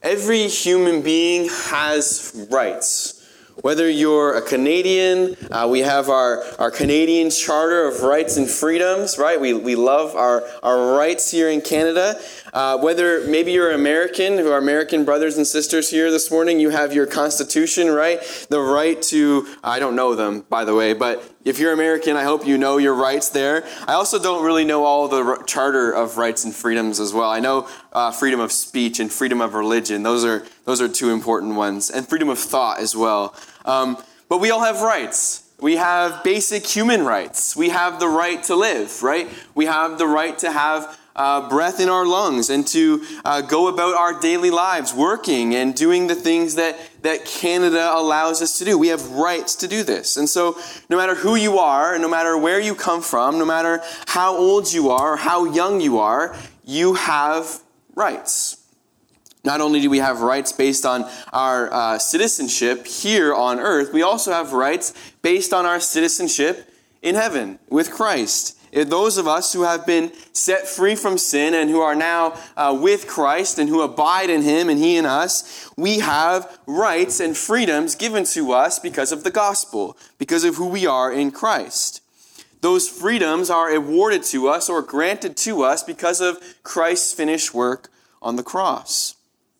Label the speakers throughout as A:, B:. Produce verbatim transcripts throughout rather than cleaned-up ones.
A: Every human being has rights. Whether you're a Canadian, uh, we have our, our Canadian Charter of Rights and Freedoms, right? We we love our, our rights here in Canada. Uh, whether maybe you're American, who are American brothers and sisters here this morning, you have your Constitution, right? The right to, I don't know them, by the way, but if you're American, I hope you know your rights there. I also don't really know all the Charter of Rights and Freedoms as well. I know uh, freedom of speech and freedom of religion. Those are those are two important ones. And freedom of thought as well. Um, but we all have rights. We have basic human rights. We have the right to live, right? We have the right to have uh, breath in our lungs and to uh, go about our daily lives, working and doing the things that, that Canada allows us to do. We have rights to do this. And so no matter who you are, no matter where you come from, no matter how old you are, or how young you are, you have rights. Not only do we have rights based on our uh, citizenship here on earth, we also have rights based on our citizenship in heaven with Christ. Those of us who have been set free from sin and who are now uh, with Christ and who abide in Him and He in us, we have rights and freedoms given to us because of the gospel, because of who we are in Christ. Those freedoms are awarded to us or granted to us because of Christ's finished work on the cross.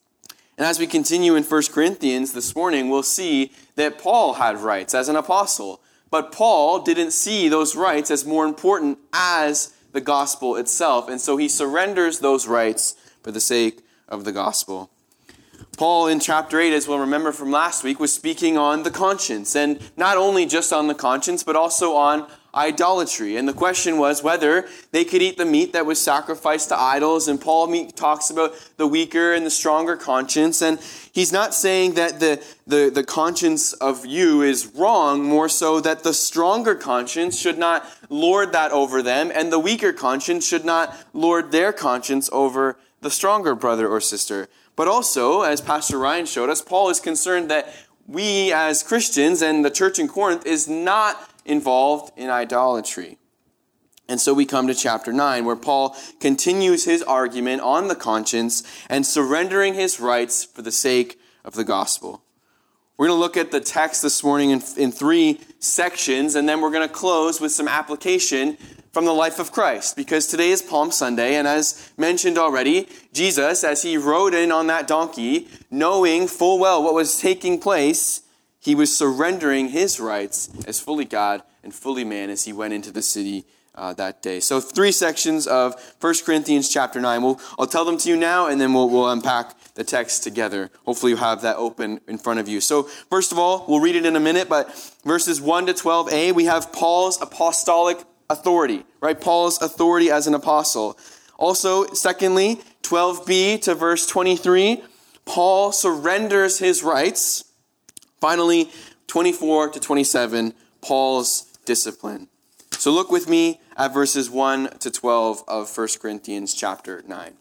A: And as we continue in First Corinthians this morning, we'll see that Paul had rights as an apostle. But Paul didn't see those rights as more important as the gospel itself. And so he surrenders those rights for the sake of the gospel. Paul in chapter eight, as we'll remember from last week, was speaking on the conscience. And not only just on the conscience, but also on idolatry. And the question was whether they could eat the meat that was sacrificed to idols. And Paul talks about the weaker and the stronger conscience. And he's not saying that the, the, the conscience of you is wrong, more so that the stronger conscience should not lord that over them, and the weaker conscience should not lord their conscience over the stronger brother or sister. But also, as Pastor Ryan showed us, Paul is concerned that we as Christians and the church in Corinth is not involved in idolatry. And so we come to chapter nine, where Paul continues his argument on the conscience and surrendering his rights for the sake of the gospel. We're going to look at the text this morning in, in three sections, and then we're going to close with some application from the life of Christ, because today is Palm Sunday, and as mentioned already, Jesus, as he rode in on that donkey, knowing full well what was taking place, he was surrendering his rights as fully God and fully man as he went into the city uh, that day. So three sections of First Corinthians chapter nine. We'll, I'll tell them to you now, and then we'll, we'll unpack the text together. Hopefully you have that open in front of you. So first of all, we'll read it in a minute, but verses one to twelve a, we have Paul's apostolic authority, right? Paul's authority as an apostle. Also, secondly, twelve b to verse twenty-three, Paul surrenders his rights. Finally, twenty-four to twenty-seven, Paul's discipline. So look with me at verses one to twelve of First Corinthians chapter nine.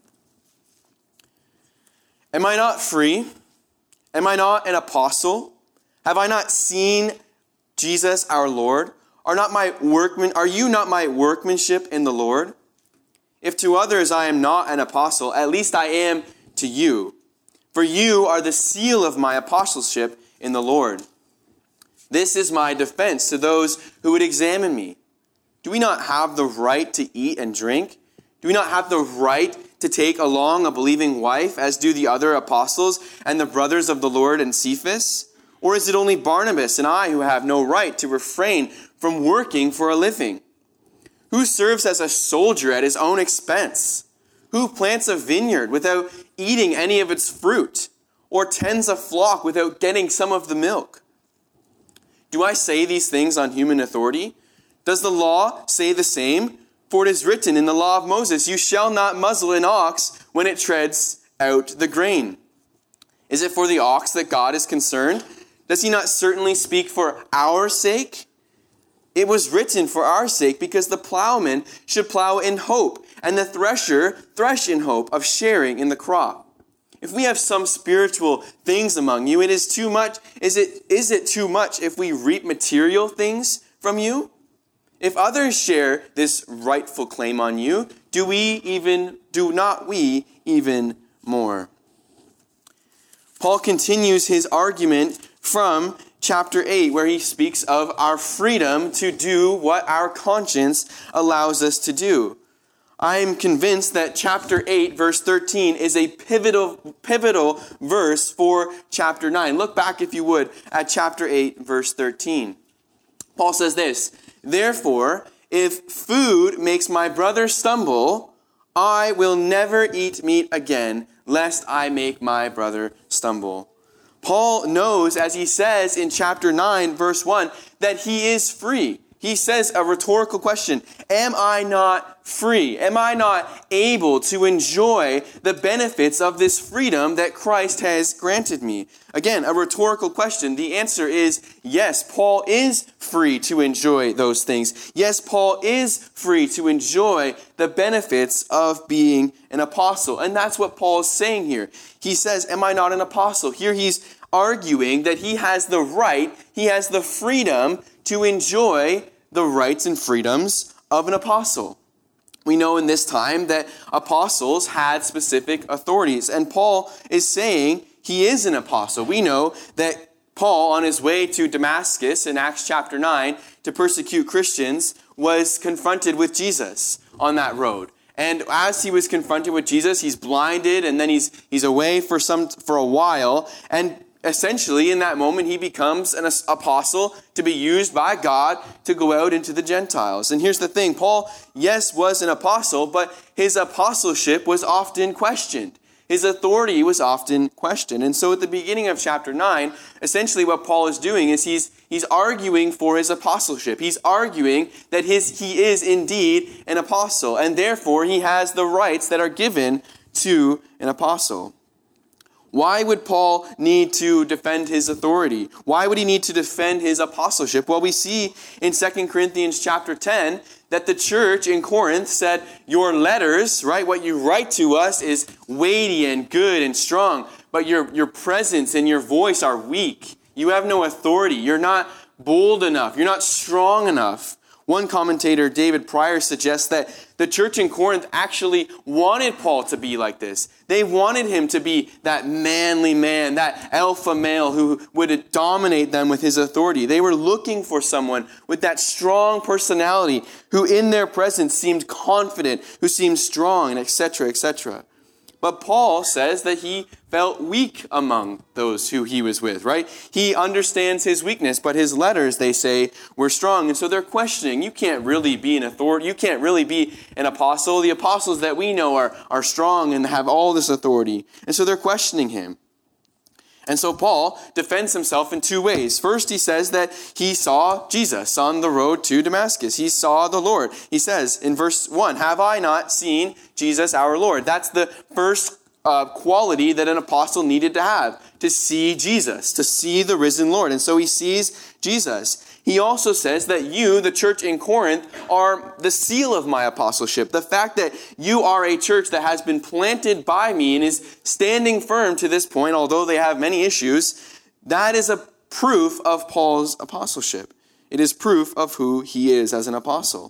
A: Am I not free? Am I not an apostle? Have I not seen Jesus our Lord? Are not my workmen, are you not my workmanship in the Lord? If to others I am not an apostle, at least I am to you. For you are the seal of my apostleship in the Lord. This is my defense to those who would examine me. Do we not have the right to eat and drink? Do we not have the right to take along a believing wife, as do the other apostles and the brothers of the Lord and Cephas? Or is it only Barnabas and I who have no right to refrain from working for a living? Who serves as a soldier at his own expense? Who plants a vineyard without eating any of its fruit? Or tends a flock without getting some of the milk? Do I say these things on human authority? Does the law say the same? For it is written in the law of Moses, you shall not muzzle an ox when it treads out the grain. Is it for the ox that God is concerned? Does he not certainly speak for our sake? It was written for our sake, because the plowman should plow in hope, and the thresher thresh in hope of sharing in the crop. If we have some spiritual things among you, it is too much. Is it, is it too much if we reap material things from you? If others share this rightful claim on you, do we even, do not we even more? Paul continues his argument from chapter eight, where he speaks of our freedom to do what our conscience allows us to do. I am convinced that chapter eight, verse thirteen, is a pivotal, pivotal verse for chapter nine. Look back, if you would, at chapter eight, verse thirteen. Paul says this, "Therefore, if food makes my brother stumble, I will never eat meat again, lest I make my brother stumble." Paul knows, as he says in chapter nine, verse one, that he is free. He says a rhetorical question, am I not free? Am I not able to enjoy the benefits of this freedom that Christ has granted me? Again, a rhetorical question. The answer is yes, Paul is free to enjoy those things. Yes, Paul is free to enjoy the benefits of being an apostle. And that's what Paul is saying here. He says, am I not an apostle? Here he's arguing that he has the right, he has the freedom to enjoy the rights and freedoms of an apostle. We know in this time that apostles had specific authorities, and Paul is saying he is an apostle. We know that Paul, on his way to Damascus in Acts chapter nine to persecute Christians, was confronted with Jesus on that road. And as he was confronted with Jesus, he's blinded, and then he's he's away for some for a while, and essentially, in that moment, he becomes an apostle to be used by God to go out into the Gentiles. And here's the thing. Paul, yes, was an apostle, but his apostleship was often questioned. His authority was often questioned. And so at the beginning of chapter nine, essentially what Paul is doing is he's he's arguing for his apostleship. He's arguing that his he is indeed an apostle, and therefore he has the rights that are given to an apostle. Why would Paul need to defend his authority? Why would he need to defend his apostleship? Well, we see in Second Corinthians chapter ten that the church in Corinth said, your letters, right, what you write to us is weighty and good and strong, but your, your presence and your voice are weak. You have no authority. You're not bold enough. You're not strong enough. One commentator, David Pryor, suggests that the church in Corinth actually wanted Paul to be like this. They wanted him to be that manly man, that alpha male who would dominate them with his authority. They were looking for someone with that strong personality who in their presence seemed confident, who seemed strong, and et cetera, et cetera. But Paul says that he felt weak among those who he was with, right? He understands his weakness, but his letters, they say, were strong. And so they're questioning, you can't really be an authority, you can't really be an apostle. The apostles that we know are, are strong and have all this authority. And so they're questioning him. And so Paul defends himself in two ways. First, he says that he saw Jesus on the road to Damascus. He saw the Lord. He says in verse one, have I not seen Jesus our Lord? That's the first uh, quality that an apostle needed to have, to see Jesus, to see the risen Lord. And so he sees Jesus. He also says that you, the church in Corinth, are the seal of my apostleship. The fact that you are a church that has been planted by me and is standing firm to this point, although they have many issues, that is a proof of Paul's apostleship. It is proof of who he is as an apostle.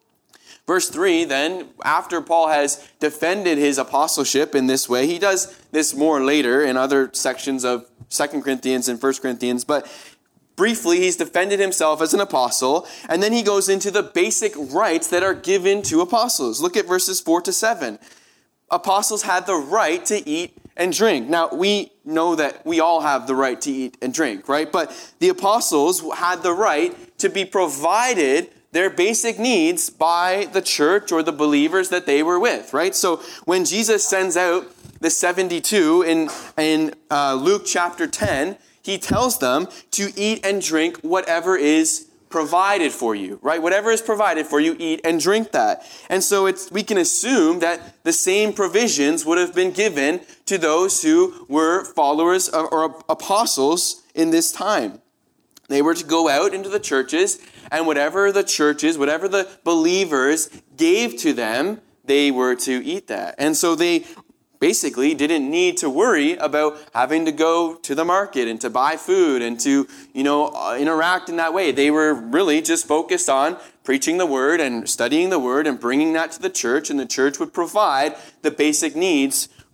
A: Verse three, then, after Paul has defended his apostleship in this way, he does this more later in other sections of Second Corinthians and First Corinthians, but briefly, he's defended himself as an apostle, and then he goes into the basic rights that are given to apostles. Look at verses four to seven. Apostles had the right to eat and drink. Now, we know that we all have the right to eat and drink, right? But the apostles had the right to be provided their basic needs by the church or the believers that they were with, right? So when Jesus sends out the seventy-two in, in uh, Luke chapter ten, he tells them to eat and drink whatever is provided for you, right? Whatever is provided for you, eat and drink that. And so it's we can assume that the same provisions would have been given to those who were followers of, or apostles in this time. They were to go out into the churches, and whatever the churches, whatever the believers gave to them, they were to eat that. And so they basically didn't need to worry about having to go to the market and to buy food and to, you know, uh, interact in that way. They were really just focused on preaching the word and studying the word and bringing that to the church, and the church would provide the basic needs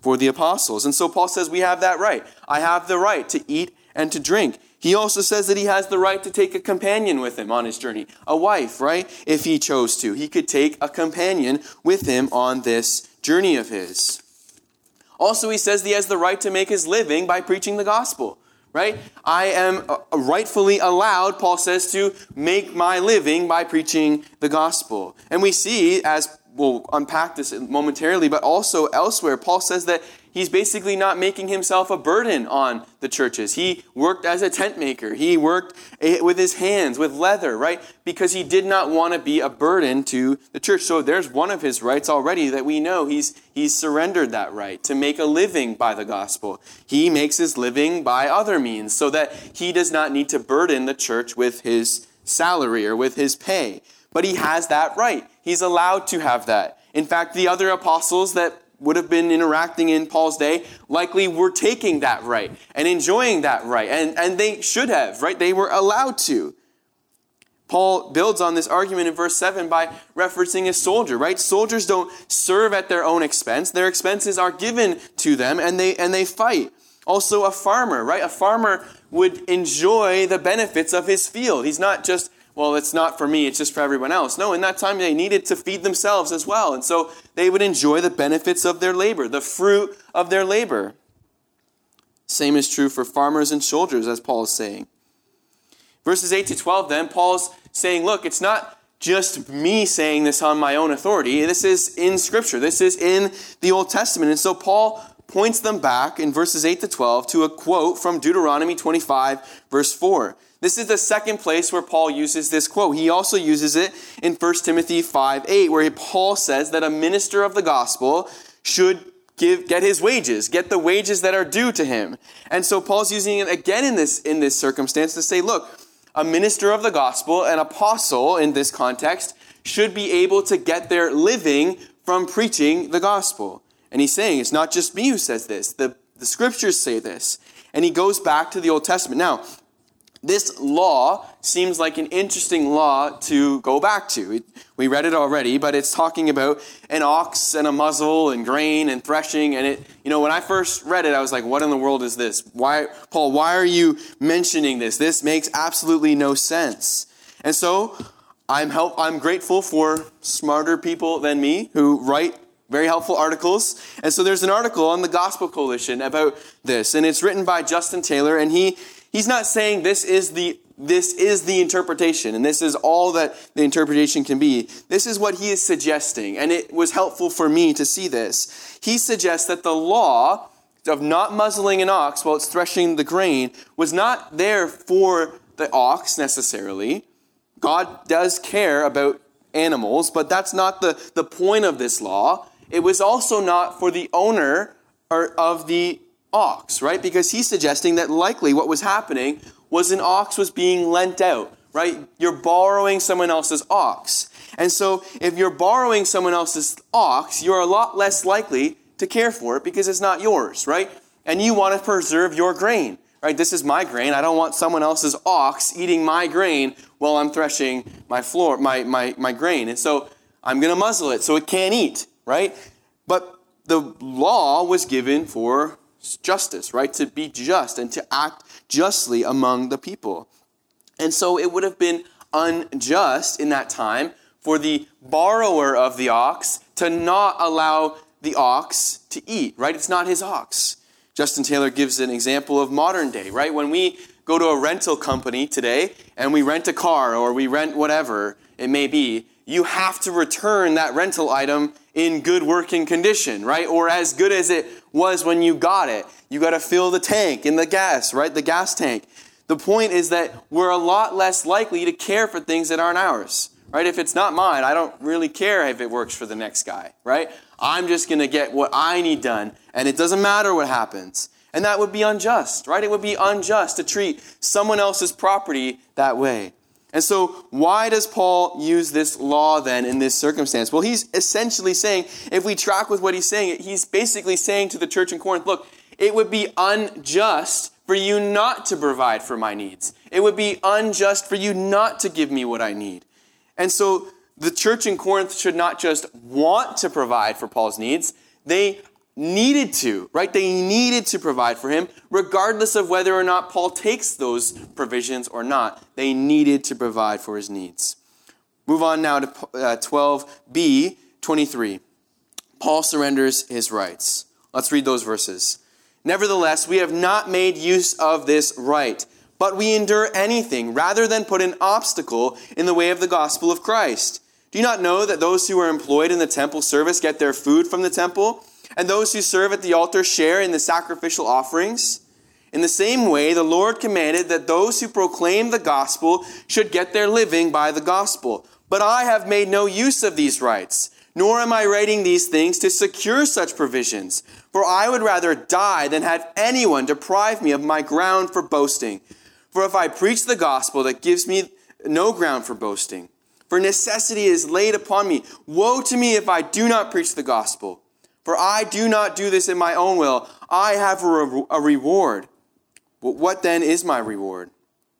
A: for the apostles. And so Paul says we have that right. I have the right to eat and to drink. He also says that he has the right to take a companion with him on his journey. A wife, right? If he chose to. He could take a companion with him on this journey of his. Also, he says he has the right to make his living by preaching the gospel, right? I am rightfully allowed, Paul says, to make my living by preaching the gospel. And we see, as we'll unpack this momentarily, but also elsewhere, Paul says that he's basically not making himself a burden on the churches. He worked as a tent maker. He worked with his hands, with leather, right? Because he did not want to be a burden to the church. So there's one of his rights already that we know. He's, he's surrendered that right to make a living by the gospel. He makes his living by other means so that he does not need to burden the church with his salary or with his pay. But he has that right. He's allowed to have that. In fact, the other apostles that would have been interacting in Paul's day likely were taking that right and enjoying that right. And, and they should have, right? They were allowed to. Paul builds on this argument in verse seven by referencing a soldier, right? Soldiers don't serve at their own expense. Their expenses are given to them and they, and they fight. Also a farmer, right? A farmer would enjoy the benefits of his field. He's not just, well, it's not for me, it's just for everyone else. No, in that time they needed to feed themselves as well. And so they would enjoy the benefits of their labor, the fruit of their labor. Same is true for farmers and soldiers, as Paul is saying. Verses eight to twelve then, Paul's saying, look, it's not just me saying this on my own authority. This is in Scripture. This is in the Old Testament. And so Paul points them back in verses eight to twelve to a quote from Deuteronomy twenty-five, verse four. This is the second place where Paul uses this quote. He also uses it in First Timothy five eight, where Paul says that a minister of the gospel should give get his wages, get the wages that are due to him. And so Paul's using it again in this, in this circumstance to say, look, a minister of the gospel, an apostle in this context, should be able to get their living from preaching the gospel. And he's saying it's not just me who says this. The, the scriptures say this. And he goes back to the Old Testament. Now, this law seems like an interesting law to go back to. We read it already, but it's talking about an ox and a muzzle and grain and threshing. And it, you know, when I first read it, I was like, what in the world is this? Why, Paul, why are you mentioning this? This makes absolutely no sense. And so I'm help, I'm grateful for smarter people than me who write very helpful articles. And so there's an article on the Gospel Coalition about this. And it's written by Justin Taylor. And he He's not saying this is the this is the interpretation and this is all that the interpretation can be. This is what he is suggesting, and it was helpful for me to see this. He suggests that the law of not muzzling an ox while it's threshing the grain was not there for the ox necessarily. God does care about animals, but that's not the, the point of this law. It was also not for the owner or of the ox, right? Because he's suggesting that likely what was happening was an ox was being lent out, right? You're borrowing someone else's ox. And so if you're borrowing someone else's ox, you're a lot less likely to care for it because it's not yours, right? And you want to preserve your grain, right? This is my grain. I don't want someone else's ox eating my grain while I'm threshing my floor, my, my, my grain. And so I'm going to muzzle it so it can't eat, right? But the law was given for justice, right? To be just and to act justly among the people. And so it would have been unjust in that time for the borrower of the ox to not allow the ox to eat, right? It's not his ox. Justin Taylor gives an example of modern day, right? When we go to a rental company today and we rent a car or we rent whatever it may be, you have to return that rental item in good working condition, right? Or as good as it was when you got it. You got to fill the tank and the gas, right? The gas tank. The point is that we're a lot less likely to care for things that aren't ours, right? If it's not mine, I don't really care if it works for the next guy, right? I'm just going to get what I need done, and it doesn't matter what happens. And that would be unjust, right? It would be unjust to treat someone else's property that way. And so why does Paul use this law then in this circumstance? Well, he's essentially saying, if we track with what he's saying, he's basically saying to the church in Corinth, look, it would be unjust for you not to provide for my needs. It would be unjust for you not to give me what I need. And so the church in Corinth should not just want to provide for Paul's needs. They needed to, right? They needed to provide for him, regardless of whether or not Paul takes those provisions or not. They needed to provide for his needs. Move on now to uh, twelve b, twenty-three. Paul surrenders his rights. Let's read those verses. Nevertheless, we have not made use of this right, but we endure anything rather than put an obstacle in the way of the gospel of Christ. Do you not know that those who are employed in the temple service get their food from the temple, and those who serve at the altar share in the sacrificial offerings? In the same way, the Lord commanded that those who proclaim the gospel should get their living by the gospel. But I have made no use of these rights, nor am I writing these things to secure such provisions. For I would rather die than have anyone deprive me of my ground for boasting. For if I preach the gospel, that gives me no ground for boasting. For necessity is laid upon me. Woe to me if I do not preach the gospel. For I do not do this in my own will. I have a, re- a reward. But what then is my reward?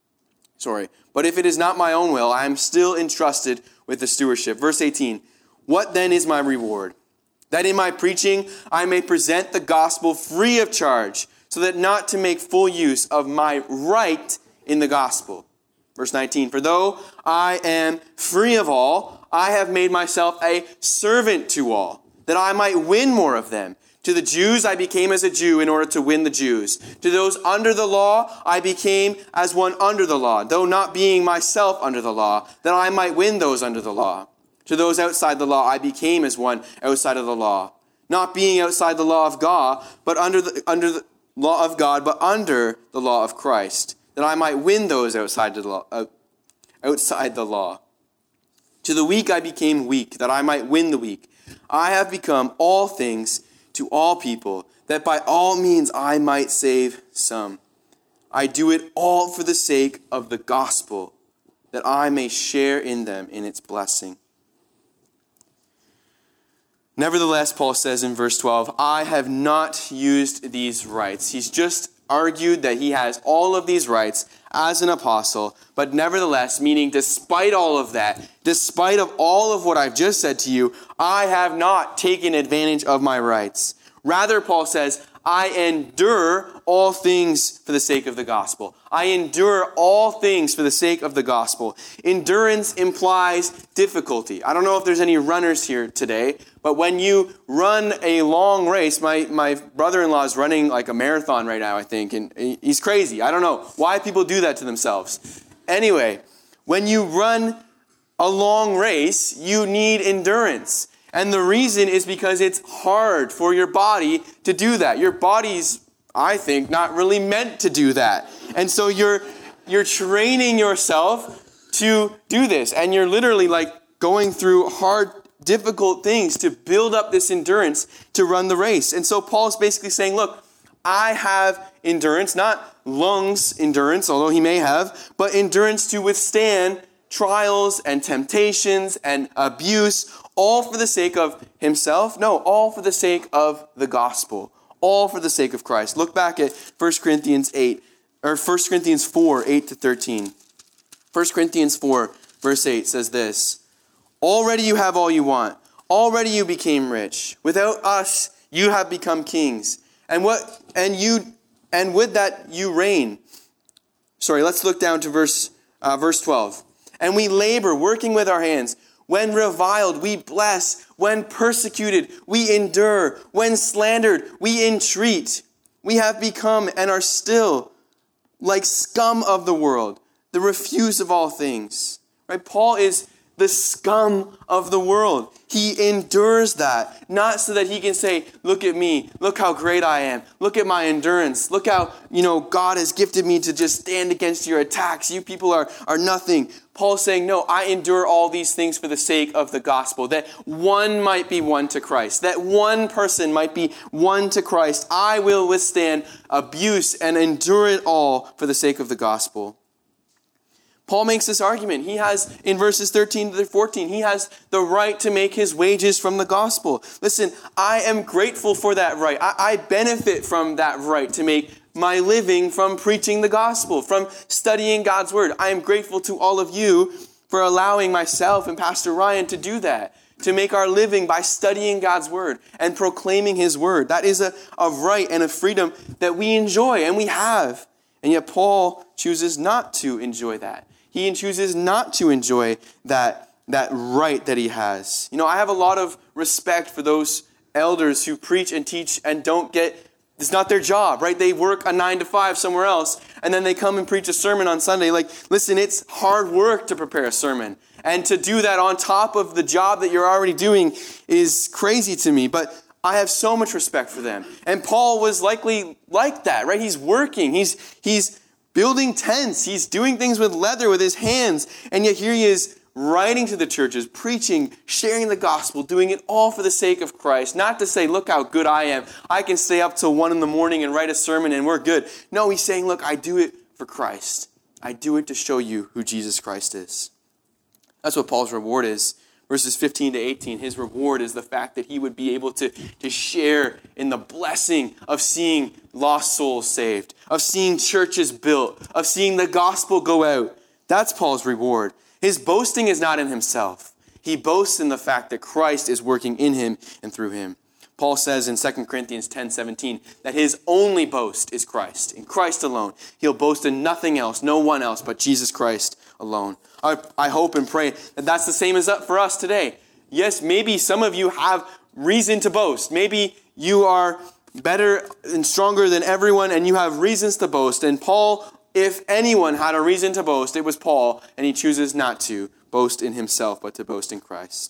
A: Sorry. But if it is not my own will, I am still entrusted with the stewardship. Verse eighteen. What then is my reward? That in my preaching I may present the gospel free of charge, so that not to make full use of my right in the gospel. Verse nineteen. For though I am free of all, I have made myself a servant to all, that I might win more of them. To the Jews I became as a Jew in order to win the Jews. To those under the law I became as one under the law, though not being myself under the law, that I might win those under the law. To those outside the law I became as one outside of the law, not being outside the law of God, but under the under the law of God, but under the law of Christ, that I might win those outside the law. Uh, outside the law. To the weak I became weak, that I might win the weak. I have become all things to all people, that by all means I might save some. I do it all for the sake of the gospel, that I may share in them in its blessing. Nevertheless, Paul says in verse twelve, I have not used these rights. He's just argued that he has all of these rights as an apostle, but nevertheless, meaning despite all of that, despite of all of what I've just said to you, I have not taken advantage of my rights. Rather, Paul says, I endure all things for the sake of the gospel. I endure all things for the sake of the gospel. Endurance implies difficulty. I don't know if there's any runners here today, but when you run a long race, my, my brother-in-law is running like a marathon right now, I think, and he's crazy. I don't know why people do that to themselves. Anyway, when you run a long race, you need endurance. And the reason is because it's hard for your body to do that. Your body's, I think, not really meant to do that. And so you're you're training yourself to do this. And you're literally like going through hard, difficult things to build up this endurance to run the race. And so Paul's basically saying, look, I have endurance, not lungs endurance, although he may have, but endurance to withstand trials and temptations and abuse, all for the sake of himself? No, all for the sake of the gospel. All for the sake of Christ. Look back at First Corinthians eight, or First Corinthians four, eight to thirteen. First Corinthians four, verse eight says this, already you have all you want. Already you became rich. Without us, you have become kings. And what and you and with that you reign. Sorry, let's look down to verse uh, verse twelve. And we labor, working with our hands. When reviled, we bless. When persecuted, we endure. When slandered, we entreat. We have become and are still like scum of the world, the refuse of all things. Right? Paul is the scum of the world. He endures that, not so that he can say, look at me, look how great I am, look at my endurance, look how, you know, God has gifted me to just stand against your attacks. You people are, are nothing. Paul's saying, no, I endure all these things for the sake of the gospel, that one might be won to Christ, that one person might be won to Christ. I will withstand abuse and endure it all for the sake of the gospel. Paul makes this argument. He has, in verses thirteen to fourteen, he has the right to make his wages from the gospel. Listen, I am grateful for that right. I, I benefit from that right to make my living from preaching the gospel, from studying God's word. I am grateful to all of you for allowing myself and Pastor Ryan to do that, to make our living by studying God's word and proclaiming his word. That is a, a right and a freedom that we enjoy and we have. And yet Paul chooses not to enjoy that. He chooses not to enjoy that, that right that he has. You know, I have a lot of respect for those elders who preach and teach and don't get, it's not their job, right? They work a nine to five somewhere else, and then they come and preach a sermon on Sunday. Like, listen, it's hard work to prepare a sermon. And to do that on top of the job that you're already doing is crazy to me. But I have so much respect for them. And Paul was likely like that, right? He's working. He's, he's building tents. He's doing things with leather with his hands. And yet here he is writing to the churches, preaching, sharing the gospel, doing it all for the sake of Christ. Not to say, look how good I am. I can stay up till one in the morning and write a sermon and we're good. No, he's saying, look, I do it for Christ. I do it to show you who Jesus Christ is. That's what Paul's reward is. Verses fifteen to eighteen, his reward is the fact that he would be able to, to share in the blessing of seeing lost souls saved, of seeing churches built, of seeing the gospel go out. That's Paul's reward. His boasting is not in himself. He boasts in the fact that Christ is working in him and through him. Paul says in Second Corinthians ten seventeen that his only boast is Christ, in Christ alone. He'll boast in nothing else, no one else but Jesus Christ alone. I, I hope and pray that that's the same as up for us today. Yes, maybe some of you have reason to boast. Maybe you are better and stronger than everyone and you have reasons to boast. And Paul, if anyone had a reason to boast, it was Paul, and he chooses not to boast in himself, but to boast in Christ.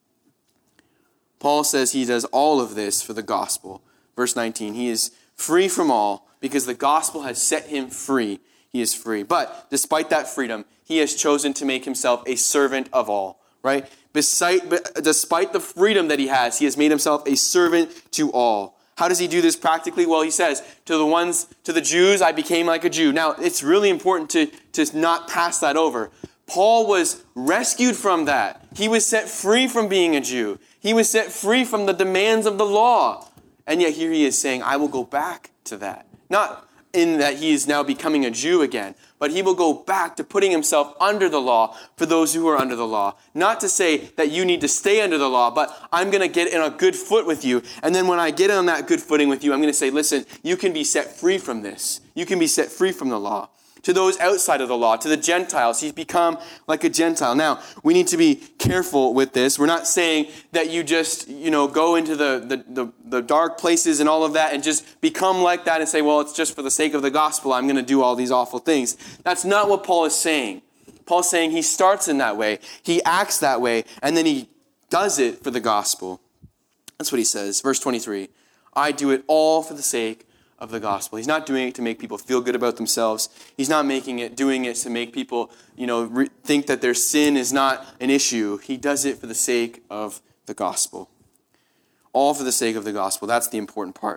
A: Paul says he does all of this for the gospel. Verse nineteen, he is free from all because the gospel has set him free. He is free. But despite that freedom, he has chosen to make himself a servant of all, right? Beside, despite the freedom that he has, he has made himself a servant to all. How does he do this practically? Well, he says, to the ones, to the Jews, I became like a Jew. Now, it's really important to, to not pass that over. Paul was rescued from that. He was set free from being a Jew. He was set free from the demands of the law. And yet here he is saying, I will go back to that. Not in that he is now becoming a Jew again, but he will go back to putting himself under the law for those who are under the law. Not to say that you need to stay under the law, but I'm going to get in a good foot with you. And then when I get on that good footing with you, I'm going to say, listen, you can be set free from this. You can be set free from the law. To those outside of the law, to the Gentiles, he's become like a Gentile. Now, we need to be careful with this. We're not saying that you just, you know, go into the, the, the, the dark places and all of that and just become like that and say, well, it's just for the sake of the gospel, I'm going to do all these awful things. That's not what Paul is saying. Paul's saying he starts in that way, he acts that way, and then he does it for the gospel. That's what he says. Verse twenty-three, I do it all for the sake of the gospel. He's not doing it to make people feel good about themselves. He's not making it, doing it to make people, you know, re- think that their sin is not an issue. He does it for the sake of the gospel. All for the sake of the gospel. That's the important part.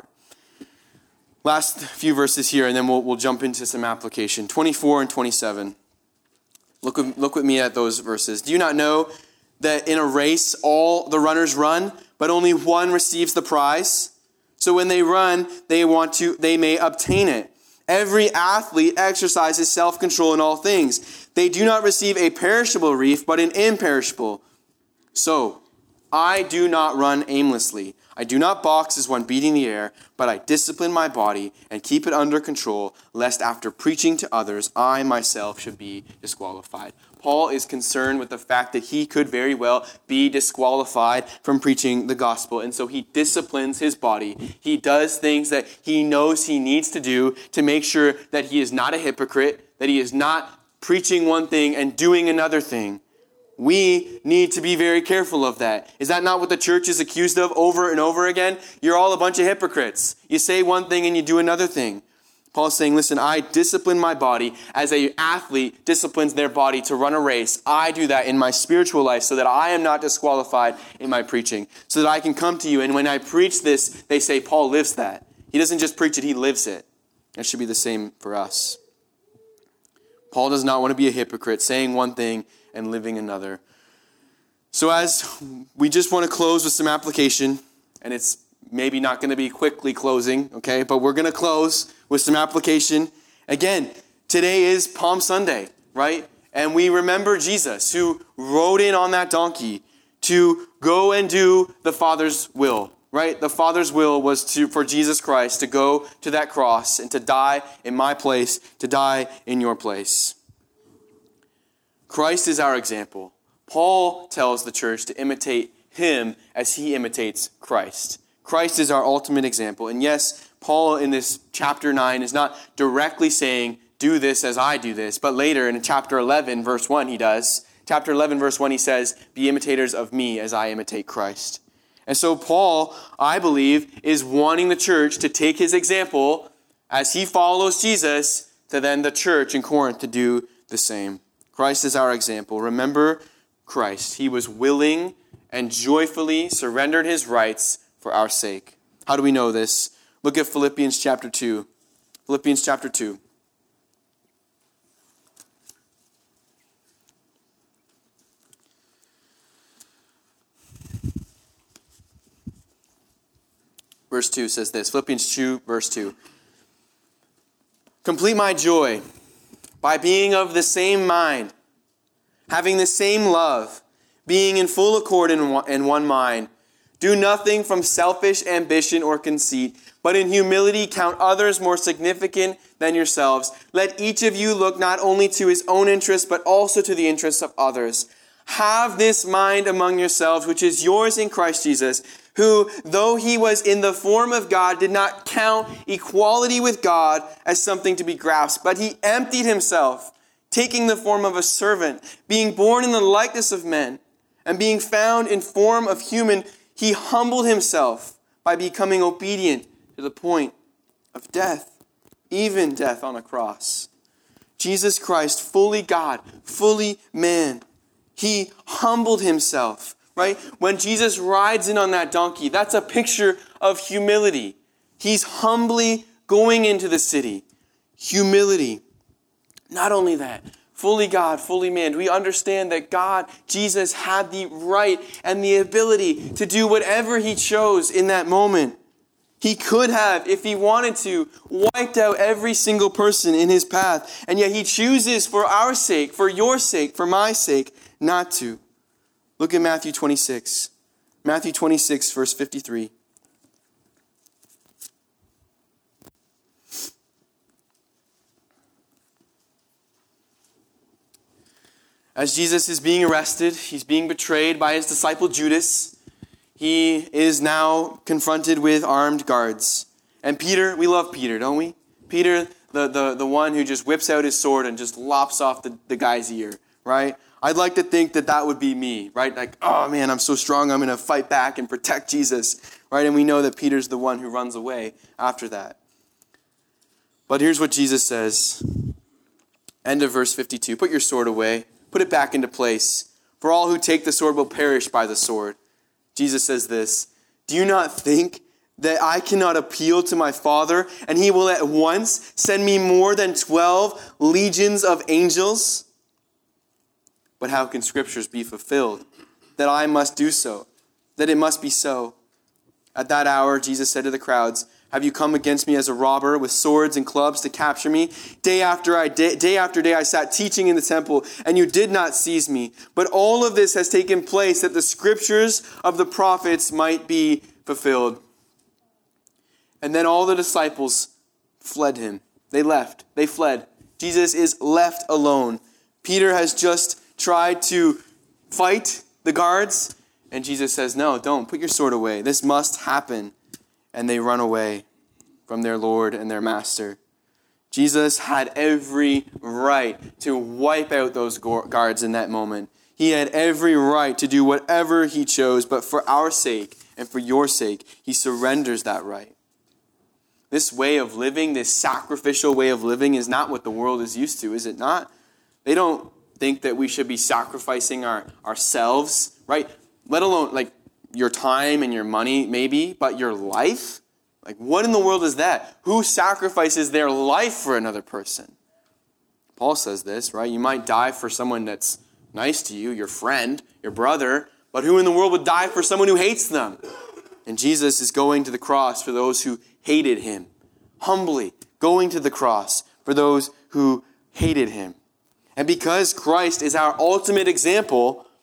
A: Last few verses here, and then we'll, we'll jump into some application. twenty-four and twenty-seven. Look with, look with me at those verses. Do you not know that in a race all the runners run, but only one receives the prize? So when they run, they want to, they may obtain it. Every athlete exercises self-control in all things. They do not receive a perishable wreath, but an imperishable. So I do not run aimlessly. I do not box as one beating the air, but I discipline my body and keep it under control, lest after preaching to others, I myself should be disqualified. Paul is concerned with the fact that he could very well be disqualified from preaching the gospel. And so he disciplines his body. He does things that he knows he needs to do to make sure that he is not a hypocrite, that he is not preaching one thing and doing another thing. We need to be very careful of that. Is that not what the church is accused of over and over again? You're all a bunch of hypocrites. You say one thing and you do another thing. Paul's saying, listen, I discipline my body as an athlete disciplines their body to run a race. I do that in my spiritual life so that I am not disqualified in my preaching, so that I can come to you. And when I preach this, they say, Paul lives that. He doesn't just preach it, he lives it. That should be the same for us. Paul does not want to be a hypocrite, saying one thing and living another. So as we just want to close with some application, and it's maybe not going to be quickly closing, okay, but we're going to close with some application. Again, today is Palm Sunday, right? And we remember Jesus, who rode in on that donkey to go and do the Father's will, right? The Father's will was to for Jesus Christ to go to that cross and to die in my place, to die in your place. Christ is our example. Paul tells the church to imitate him as he imitates Christ. Christ is our ultimate example. And yes, Paul in this chapter nine is not directly saying, do this as I do this. But later in chapter eleven, verse one, he does. Chapter eleven, verse one, he says, be imitators of me as I imitate Christ. And so Paul, I believe, is wanting the church to take his example as he follows Jesus to then the church in Corinth to do the same. Christ is our example. Remember Christ. He was willing and joyfully surrendered his rights for our sake. How do we know this? Look at Philippians chapter two. Philippians chapter two. Verse two says this. Philippians two, verse two. Complete my joy by being of the same mind, having the same love, being in full accord in one, in one mind. Do nothing from selfish ambition or conceit, but in humility count others more significant than yourselves. Let each of you look not only to his own interests, but also to the interests of others. Have this mind among yourselves, which is yours in Christ Jesus, who, though he was in the form of God, did not count equality with God as something to be grasped, but he emptied himself, taking the form of a servant, being born in the likeness of men, and being found in form of human, he humbled himself by becoming obedient to the point of death, even death on a cross. Jesus Christ, fully God, fully man, he humbled himself, right? When Jesus rides in on that donkey, that's a picture of humility. He's humbly going into the city. Humility. Not only that, fully God, fully man. We understand that God, Jesus, had the right and the ability to do whatever he chose in that moment. He could have, if he wanted to, wiped out every single person in his path. And yet he chooses for our sake, for your sake, for my sake, not to. Look at Matthew twenty-six. Matthew twenty-six, verse fifty-three. As Jesus is being arrested, he's being betrayed by his disciple Judas. He is now confronted with armed guards. And Peter, we love Peter, don't we? Peter, the, the, the one who just whips out his sword and just lops off the, the guy's ear, right? I'd like to think that that would be me, right? Like, oh man, I'm so strong, I'm going to fight back and protect Jesus, right? And we know that Peter's the one who runs away after that. But here's what Jesus says. End of verse fifty-two. Put your sword away. Put it back into place. For all who take the sword will perish by the sword. Jesus says this. Do you not think that I cannot appeal to my Father, and he will at once send me more than twelve legions of angels? But how can scriptures be fulfilled? That I must do so. That it must be so. At that hour, Jesus said to the crowds, have you come against me as a robber with swords and clubs to capture me? Day after I day, day after day I sat teaching in the temple, and you did not seize me. But all of this has taken place that the scriptures of the prophets might be fulfilled. And then all the disciples fled him. They left. They fled. Jesus is left alone. Peter has just tried to fight the guards, and Jesus says, no, don't. Put your sword away. This must happen. And they run away from their Lord and their Master. Jesus had every right to wipe out those guards in that moment. He had every right to do whatever he chose, but for our sake and for your sake, he surrenders that right. This way of living, this sacrificial way of living, is not what the world is used to, is it not? They don't think that we should be sacrificing our ourselves, right? Let alone, like, your time and your money, maybe, but your life? Like, what in the world is that? Who sacrifices their life for another person? Paul says this, right? You might die for someone that's nice to you, your friend, your brother, but who in the world would die for someone who hates them? And Jesus is going to the cross for those who hated him. Humbly going to the cross for those who hated him. And because Christ is our ultimate example,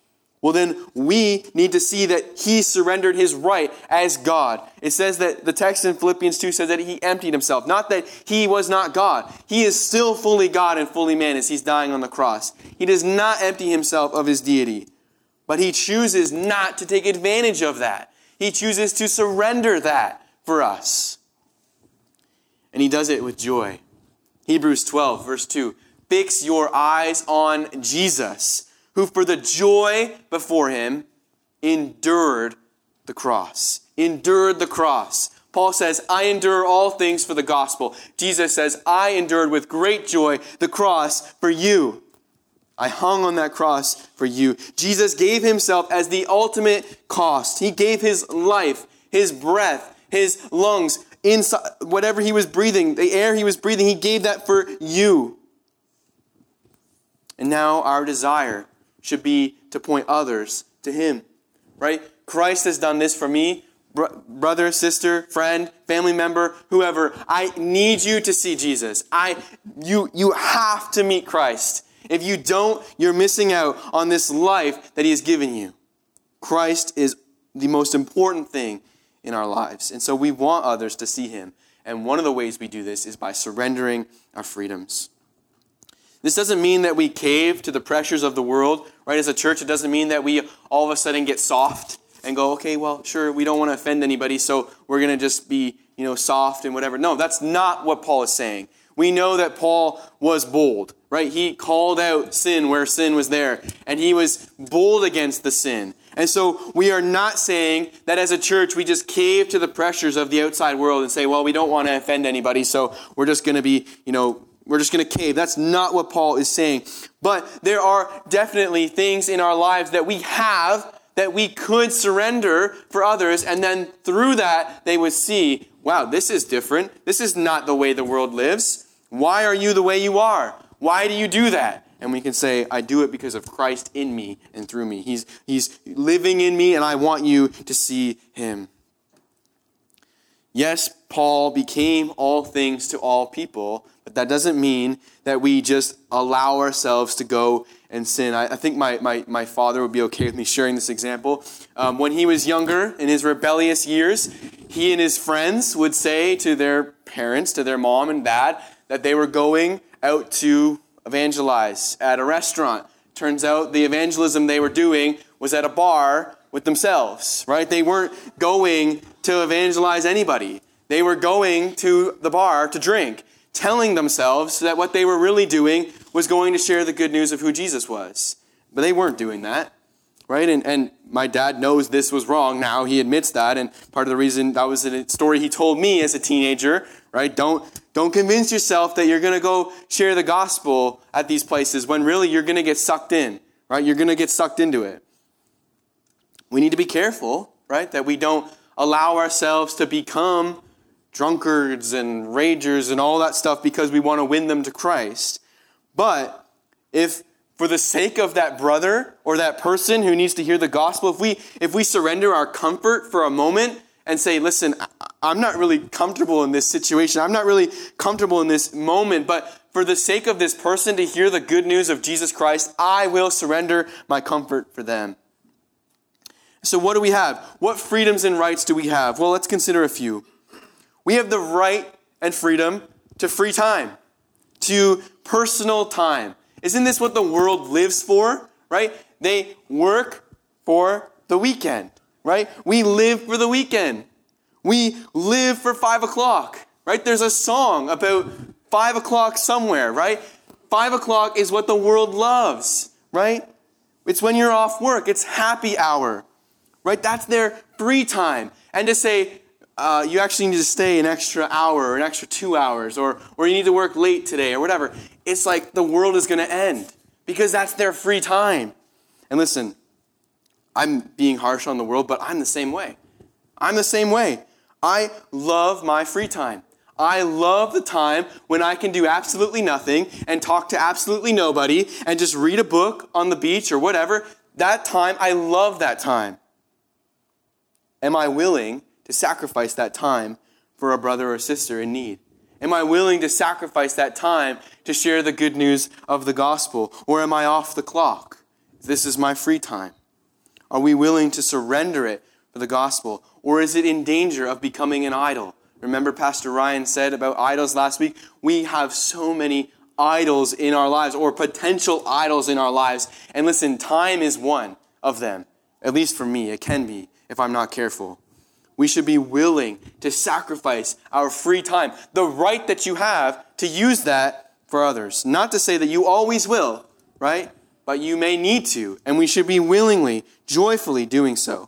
A: well then we need to see that he surrendered his right as God. It says that the text in Philippians two says that he emptied himself. Not that he was not God. He is still fully God and fully man as he's dying on the cross. He does not empty himself of his deity. But he chooses not to take advantage of that. He chooses to surrender that for us. And he does it with joy. Hebrews twelve, verse two. Fix your eyes on Jesus, who for the joy before him endured the cross. Endured the cross. Paul says, I endure all things for the gospel. Jesus says, I endured with great joy the cross for you. I hung on that cross for you. Jesus gave himself as the ultimate cost. He gave his life, his breath, his lungs, inside, whatever he was breathing, the air he was breathing, he gave that for you. And now our desire should be to point others to him, right? Christ has done this for me. Bro- brother, sister, friend, family member, whoever. I need you to see Jesus. I, you, you have to meet Christ. If you don't, you're missing out on this life that he has given you. Christ is the most important thing in our lives. And so we want others to see him. And one of the ways we do this is by surrendering our freedoms. This doesn't mean that we cave to the pressures of the world, right? As a church, it doesn't mean that we all of a sudden get soft and go, okay, well, sure, we don't want to offend anybody, so we're going to just be, you know, soft and whatever. No, that's not what Paul is saying. We know that Paul was bold, right? He called out sin where sin was there, and he was bold against the sin. And so we are not saying that as a church we just cave to the pressures of the outside world and say, well, we don't want to offend anybody, so we're just going to be, you know, we're just going to cave. That's not what Paul is saying. But there are definitely things in our lives that we have that we could surrender for others, and then through that they would see, wow, this is different. This is not the way the world lives. Why are you the way you are? Why do you do that? And we can say, I do it because of Christ in me and through me. He's, he's living in me, and I want you to see him. Yes, Paul became all things to all people, but that doesn't mean that we just allow ourselves to go and sin. I, I think my, my, my father would be okay with me sharing this example. Um, when he was younger, in his rebellious years, he and his friends would say to their parents, to their mom and dad, that they were going out to evangelize at a restaurant. Turns out the evangelism they were doing was at a bar with themselves, right? They weren't going to evangelize anybody. They were going to the bar to drink, telling themselves that what they were really doing was going to share the good news of who Jesus was. But they weren't doing that, right? And, and my dad knows this was wrong now. He admits that. And part of the reason, that was a story he told me as a teenager, right? Don't, don't convince yourself that you're going to go share the gospel at these places when really you're going to get sucked in, right? You're going to get sucked into it. We need to be careful, right? That we don't allow ourselves to become drunkards and ragers and all that stuff because we want to win them to Christ. But if for the sake of that brother or that person who needs to hear the gospel, if we if we surrender our comfort for a moment and say, listen, I'm not really comfortable in this situation. I'm not really comfortable in this moment, but for the sake of this person to hear the good news of Jesus Christ, I will surrender my comfort for them. So what do we have? What freedoms and rights do we have? Well, let's consider a few. We have the right and freedom to free time, to personal time. Isn't this what the world lives for, right? They work for the weekend, right? We live for the weekend. We live for five o'clock, right? There's a song about five o'clock somewhere, right? Five o'clock is what the world loves, right? It's when you're off work. It's happy hour, right? That's their free time. And to say, Uh, you actually need to stay an extra hour or an extra two hours or, or you need to work late today or whatever. It's like the world is going to end because that's their free time. And listen, I'm being harsh on the world, but I'm the same way. I'm the same way. I love my free time. I love the time when I can do absolutely nothing and talk to absolutely nobody and just read a book on the beach or whatever. That time, I love that time. Am I willing to sacrifice that time for a brother or sister in need? Am I willing to sacrifice that time to share the good news of the gospel? Or am I off the clock? This is my free time. Are we willing to surrender it for the gospel? Or is it in danger of becoming an idol? Remember Pastor Ryan said about idols last week? We have so many idols in our lives, or potential idols in our lives. And listen, time is one of them. At least for me, it can be if I'm not careful. We should be willing to sacrifice our free time, the right that you have to use that for others. Not to say that you always will, right? But you may need to, and we should be willingly, joyfully doing so.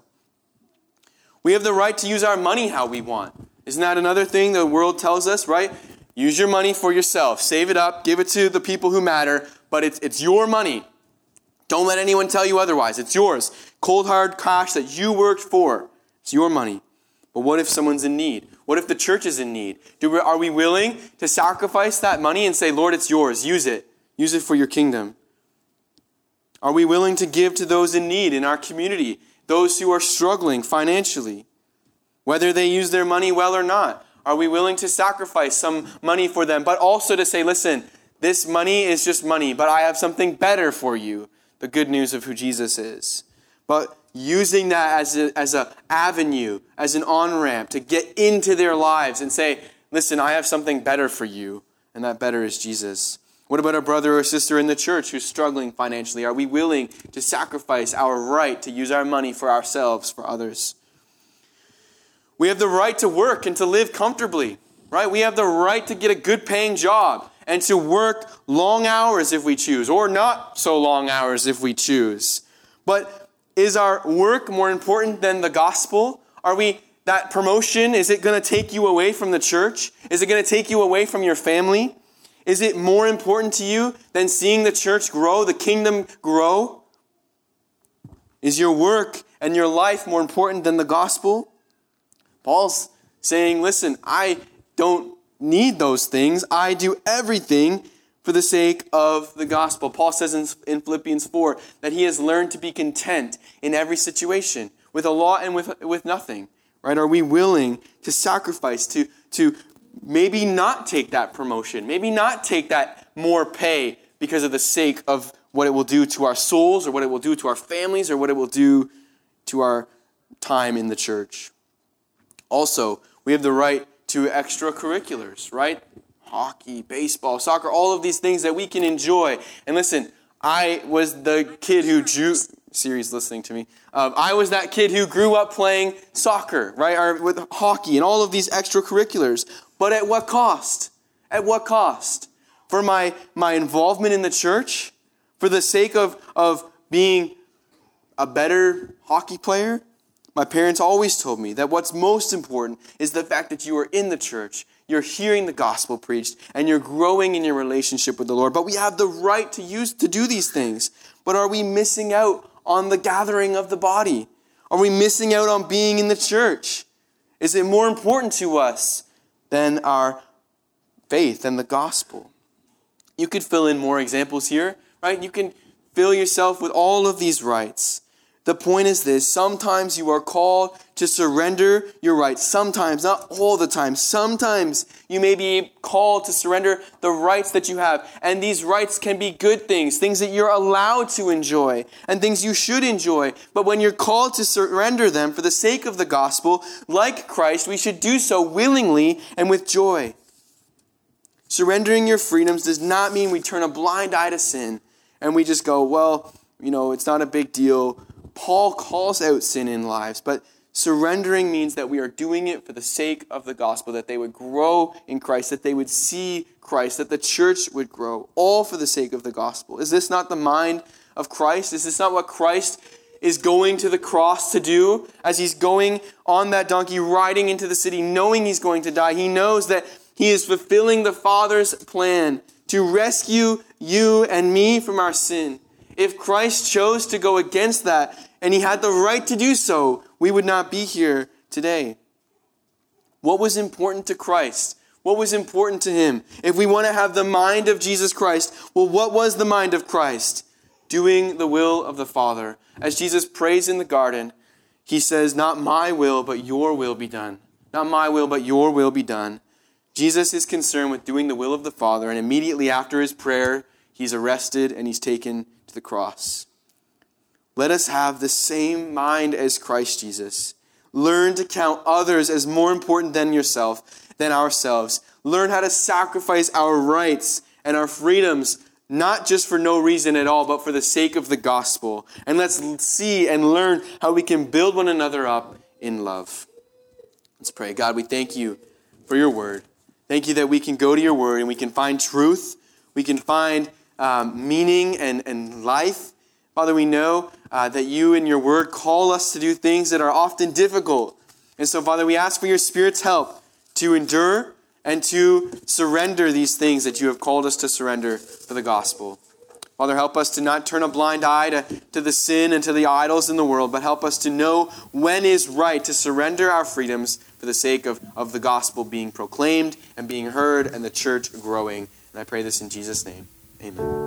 A: We have the right to use our money how we want. Isn't that another thing the world tells us, right? Use your money for yourself. Save it up. Give it to the people who matter. But it's, it's your money. Don't let anyone tell you otherwise. It's yours. Cold, hard cash that you worked for. It's your money. But what if someone's in need? What if the church is in need? Do we, are we willing to sacrifice that money and say, Lord, it's yours. Use it. Use it for your kingdom. Are we willing to give to those in need in our community? Those who are struggling financially? Whether they use their money well or not. Are we willing to sacrifice some money for them? But also to say, listen, this money is just money, but I have something better for you. The good news of who Jesus is. But using that as a, as a avenue, as an on-ramp to get into their lives and say, listen, I have something better for you. And that better is Jesus. What about a brother or sister in the church who's struggling financially? Are we willing to sacrifice our right to use our money for ourselves, for others? We have the right to work and to live comfortably, right? We have the right to get a good paying job and to work long hours if we choose, or not so long hours if we choose. But is our work more important than the gospel? Are we, that promotion, is it going to take you away from the church? Is it going to take you away from your family? Is it more important to you than seeing the church grow, the kingdom grow? Is your work and your life more important than the gospel? Paul's saying, listen, I don't need those things. I do everything for the sake of the gospel. Paul says in, in Philippians four that he has learned to be content in every situation, with a lot and with, with nothing. Right? Are we willing to sacrifice, to, to maybe not take that promotion, maybe not take that more pay because of the sake of what it will do to our souls, or what it will do to our families, or what it will do to our time in the church? Also, we have the right to extracurriculars, right? Hockey, baseball, soccer, all of these things that we can enjoy. And listen, I was the kid who drew... Siri's listening to me. Um, I was that kid who grew up playing soccer, right? Or with hockey and all of these extracurriculars. But at what cost? At what cost? For my, my involvement in the church? For the sake of, of being a better hockey player? My parents always told me that what's most important is the fact that you are in the church, you're hearing the gospel preached, and you're growing in your relationship with the Lord. But we have the right to use to do these things. But are we missing out on the gathering of the body? Are we missing out on being in the church? Is it more important to us than our faith and the gospel? You could fill in more examples here, right? You can fill yourself with all of these rights. The point is this: sometimes you are called to surrender your rights. Sometimes, not all the time. Sometimes you may be called to surrender the rights that you have. And these rights can be good things, things that you're allowed to enjoy, and things you should enjoy. But when you're called to surrender them for the sake of the gospel, like Christ, we should do so willingly and with joy. Surrendering your freedoms does not mean we turn a blind eye to sin and we just go, well, you know, it's not a big deal. Paul calls out sin in lives, but surrendering means that we are doing it for the sake of the gospel, that they would grow in Christ, that they would see Christ, that the church would grow, all for the sake of the gospel. Is this not the mind of Christ? Is this not what Christ is going to the cross to do? As he's going on that donkey, riding into the city, knowing he's going to die, he knows that he is fulfilling the Father's plan to rescue you and me from our sin. If Christ chose to go against that, and he had the right to do so, we would not be here today. What was important to Christ? What was important to him? If we want to have the mind of Jesus Christ, well, what was the mind of Christ? Doing the will of the Father. As Jesus prays in the garden, he says, not my will, but your will be done. Not my will, but your will be done. Jesus is concerned with doing the will of the Father, and immediately after his prayer, he's arrested and he's taken to the cross. Let us have the same mind as Christ Jesus. Learn to count others as more important than yourself, than ourselves. Learn how to sacrifice our rights and our freedoms, not just for no reason at all, but for the sake of the gospel. And let's see and learn how we can build one another up in love. Let's pray. God, we thank you for your word. Thank you that we can go to your word and we can find truth. We can find um, meaning and, and life. Father, we know uh, that you in your word call us to do things that are often difficult. And so, Father, we ask for your Spirit's help to endure and to surrender these things that you have called us to surrender for the gospel. Father, help us to not turn a blind eye to, to the sin and to the idols in the world, but help us to know when is right to surrender our freedoms for the sake of, of the gospel being proclaimed and being heard and the church growing. And I pray this in Jesus' name. Amen.